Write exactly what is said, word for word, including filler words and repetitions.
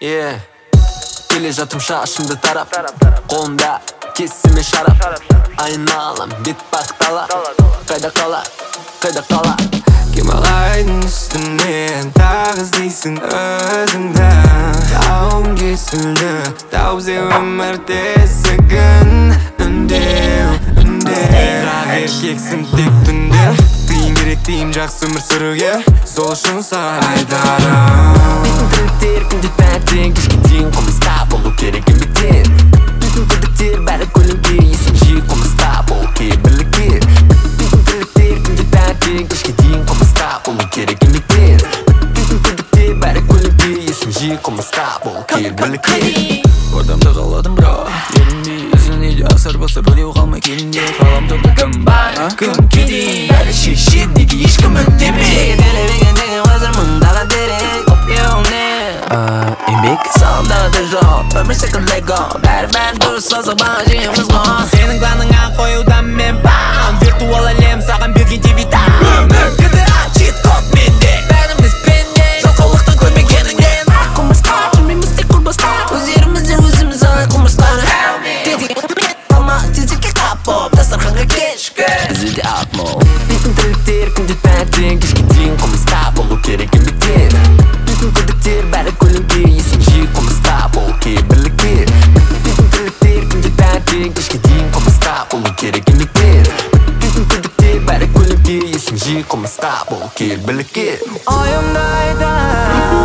Yeah. Келе жатым шашымды тарап, қолымда кесіме шарап, айналам бет бақтала, қайда қала, қайда қала. Гималайдың үстінен тағы іздейсің өзіңді. Тауым кесілді, тауып зе өмір тесігін. Үндеу, үндеу, бірақ еркексің тек түнде. Тиын керек дейім жақсы өмір сүруге, сол үшін саған айтарым. Бетін тірліктер күнде таңертең кешке дейін қылмысқа болу керек еңбектер. Бетін күдіктер бәрі көлеңке, есің жиі қылмысқа болу кейбірліктер. Бетін тірліктер күнде таңертең кешке дейін қылмысқа болу керек еңбектер. Бетін күдіктер бәрі көлеңке, есің жиі қылмысқа болу кейбірліктер. Ордамда қаладым бро, ерінбей үзілмейді асыр басыр рөлеу қалмай келінде. Ғаламторда кім бар, кім кедей, бәрі шешет, неге ешкім үндемей. Телевеген деген қазір мыңдағы дерек, опиол не еңбек салымдағы жоқ, өмір секілді лего, бәрі-бәрі дұрыс салсақ баға жейміз ғой. Сенің планыңа қоюдан мен бам, виртуал әлем саған берген девитам. Өмір гта чит код менде, бәріміз пенде, жалқаулықтан көрмегеніңнен. Құмырсқа жүрмейміз тек құрбасқа, өздерімізде өзіміз алай құмырсқаны. Қалма тезекке қап боп, дастарханға кешкі, бізде де атмол. Бетін тірліктер күнде таңертең кешке дейін қылмысқа болу керек еңбектер. Бетін күдіктер бәрі көлеңке, есің жиі қылмысқа болу кейбірліктер. Бетін тірліктер күнде таңертең кешке дейін қылмысқа болу керек еңбектер. Бетін күдіктер бәрі көлеңке, есің жиі қылмысқа болу кейбірліктер. Ойымды айтам.